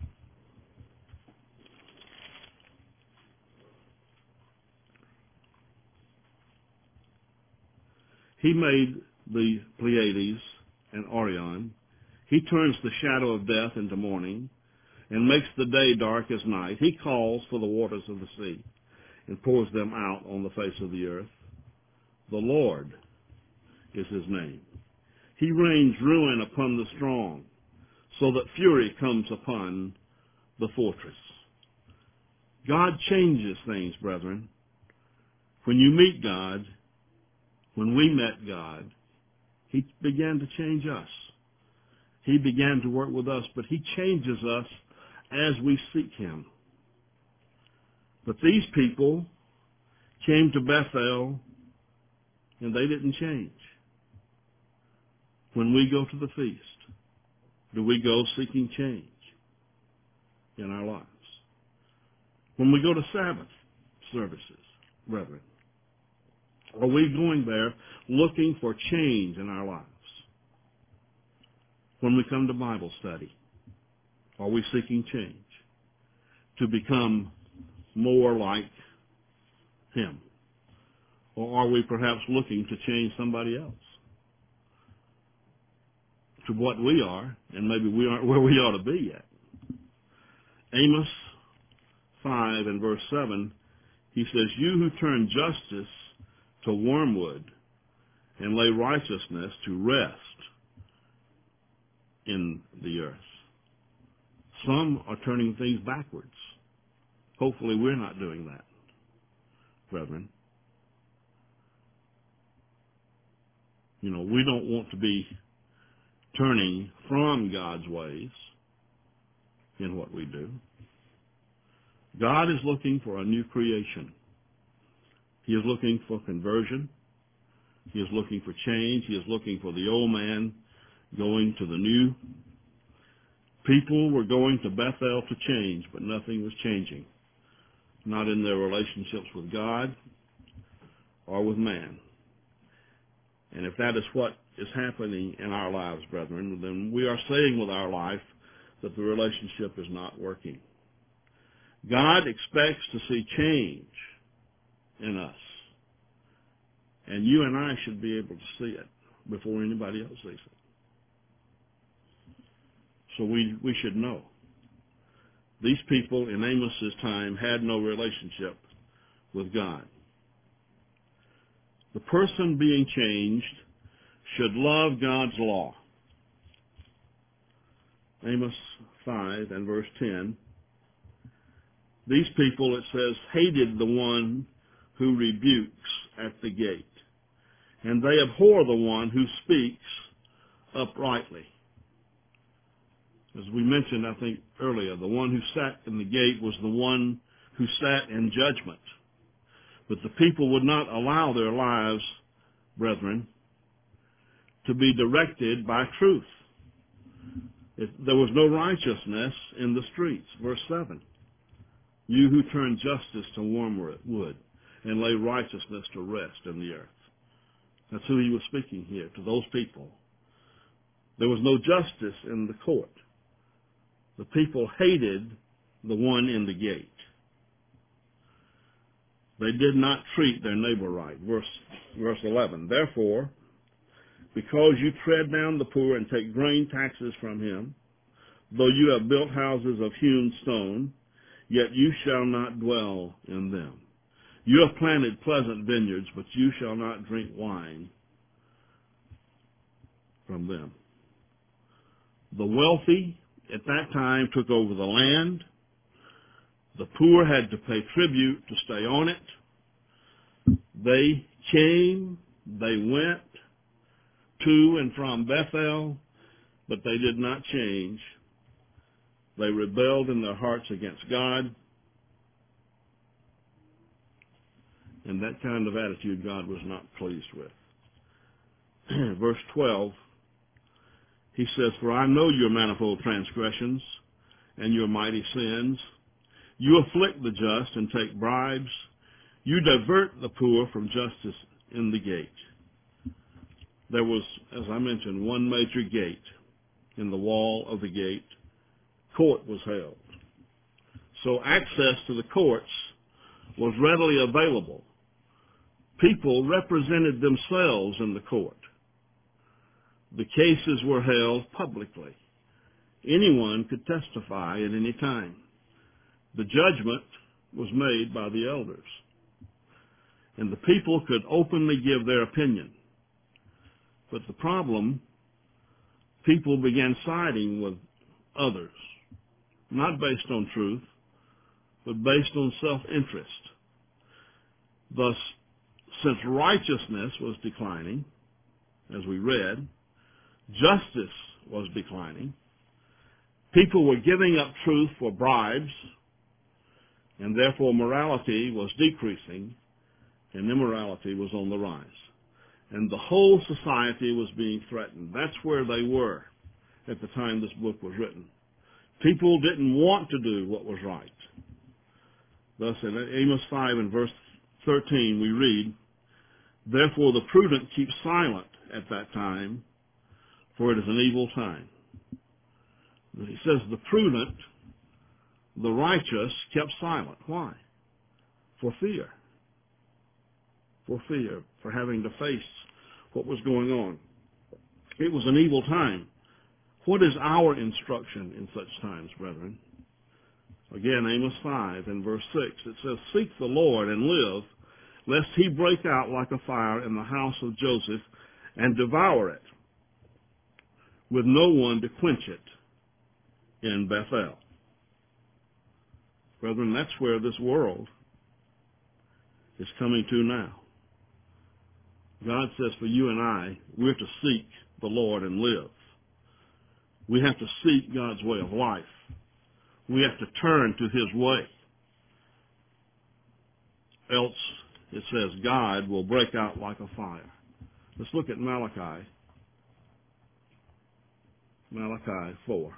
He made the Pleiades and Orion. He turns the shadow of death into morning and makes the day dark as night. He calls for the waters of the sea and pours them out on the face of the earth. The Lord is his name. He rains ruin upon the strong, so that fury comes upon the fortress. God changes things, brethren. When you meet God, when we met God, he began to change us. He began to work with us, but he changes us as we seek him. But these people came to Bethel, and they didn't change. When we go to the feast, do we go seeking change in our lives? When we go to Sabbath services, brethren, are we going there looking for change in our lives? When we come to Bible study, are we seeking change to become more like him? Or are we perhaps looking to change somebody else to what we are, and maybe we aren't where we ought to be yet? Amos five and verse seven, he says, you who turn justice to wormwood and lay righteousness to rest in the earth. Some are turning things backwards. Hopefully we're not doing that, brethren. You know, we don't want to be turning from God's ways in what we do. God is looking for a new creation. He is looking for conversion. He is looking for change. He is looking for the old man going to the new. People were going to Bethel to change, but nothing was changing. Not in their relationships with God or with man. And if that is what is happening in our lives, brethren, then we are saying with our life that the relationship is not working. God expects to see change in us. And you and I should be able to see it before anybody else sees it. So we, we should know. These people in Amos's time had no relationship with God. The person being changed should love God's law. Amos five and verse ten. These people, it says, hated the one who rebukes at the gate, and they abhor the one who speaks uprightly. As we mentioned, I think, earlier, the one who sat in the gate was the one who sat in judgment. But the people would not allow their lives, brethren, to be directed by truth. It, there was no righteousness in the streets. Verse seven. You who turn justice to wormwood and lay righteousness to rest in the earth. That's who he was speaking here, to those people. There was no justice in the court. The people hated the one in the gate. They did not treat their neighbor right. Verse, verse eleven. Therefore, because you tread down the poor and take grain taxes from him, though you have built houses of hewn stone, yet you shall not dwell in them. You have planted pleasant vineyards, but you shall not drink wine from them. The wealthy at that time took over the land. The poor had to pay tribute to stay on it. They came, they went to and from Bethel, but they did not change. They rebelled in their hearts against God. And that kind of attitude God was not pleased with. Verse twelve, he says, for I know your manifold transgressions and your mighty sins. You afflict the just and take bribes. You divert the poor from justice in the gate. There was, as I mentioned, one major gate in the wall of the gate, court was held. So access to the courts was readily available. People represented themselves in the court. The cases were held publicly. Anyone could testify at any time. The judgment was made by the elders, and the people could openly give their opinion. But the problem, people began siding with others, not based on truth, but based on self-interest. Thus, since righteousness was declining, as we read, justice was declining, people were giving up truth for bribes, and therefore morality was decreasing, and immorality was on the rise. And the whole society was being threatened. That's where they were at the time this book was written. People didn't want to do what was right. Thus, in Amos five and verse thirteen, we read, "Therefore the prudent keep silent at that time, for it is an evil time." He says the prudent, the righteous, kept silent. Why? For fear. For fear, for having to face what was going on. It was an evil time. What is our instruction in such times, brethren? Again, Amos five and verse six, it says, "Seek the Lord and live, lest he break out like a fire in the house of Joseph and devour it, with no one to quench it in Bethel." Brethren, that's where this world is coming to now. God says for you and I, we're to seek the Lord and live. We have to seek God's way of life. We have to turn to his way. Else, it says, God will break out like a fire. Let's look at Malachi. Malachi four.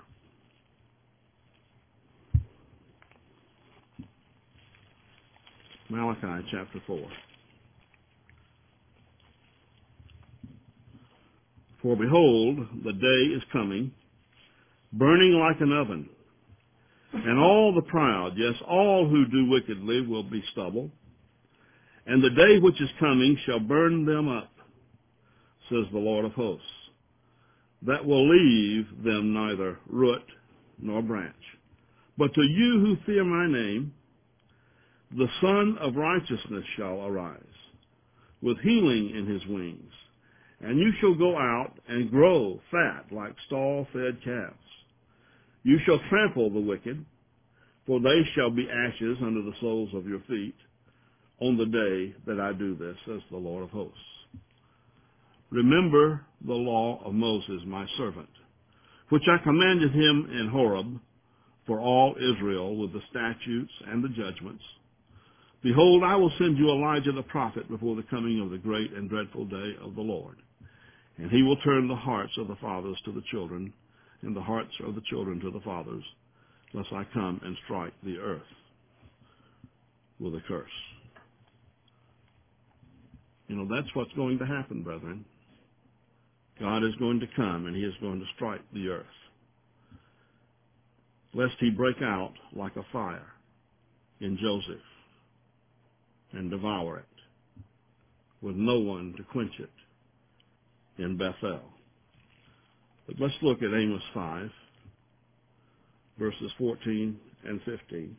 Malachi chapter four. "For behold, the day is coming, burning like an oven, and all the proud, yes, all who do wickedly, will be stubble. And the day which is coming shall burn them up, says the Lord of hosts, that will leave them neither root nor branch. But to you who fear my name, the Son of Righteousness shall arise, with healing in his wings. And you shall go out and grow fat like stall-fed calves. You shall trample the wicked, for they shall be ashes under the soles of your feet on the day that I do this, says the Lord of hosts. Remember the law of Moses, my servant, which I commanded him in Horeb for all Israel with the statutes and the judgments. Behold, I will send you Elijah the prophet before the coming of the great and dreadful day of the Lord. And he will turn the hearts of the fathers to the children, and the hearts of the children to the fathers, lest I come and strike the earth with a curse." You know, that's what's going to happen, brethren. God is going to come, and he is going to strike the earth, lest he break out like a fire in Joseph and devour it, with no one to quench it in Bethel. But let's look at Amos five, verses fourteen and fifteen.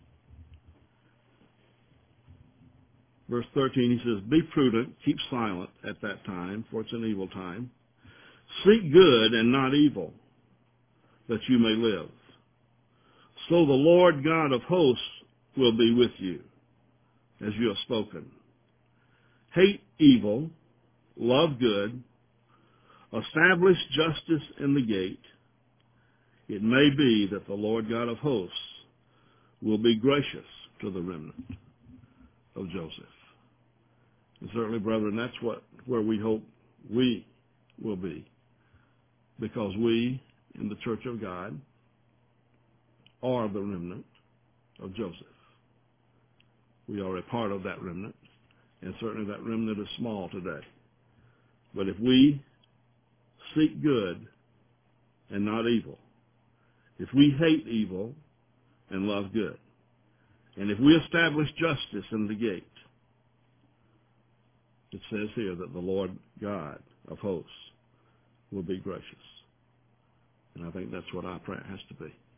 Verse thirteen, he says, "Be prudent, keep silent at that time, for it's an evil time. Seek good and not evil, that you may live. So the Lord God of hosts will be with you, as you have spoken. Hate evil, love good, establish justice in the gate. It may be that the Lord God of hosts will be gracious to the remnant of Joseph." And certainly, brethren, that's what where we hope we will be, because we in the Church of God are the remnant of Joseph. We are a part of that remnant, and certainly that remnant is small today. But if we seek good and not evil. If we hate evil and love good, and if we establish justice in the gate, it says here that the Lord God of hosts will be gracious. And I think that's what our prayer has to be.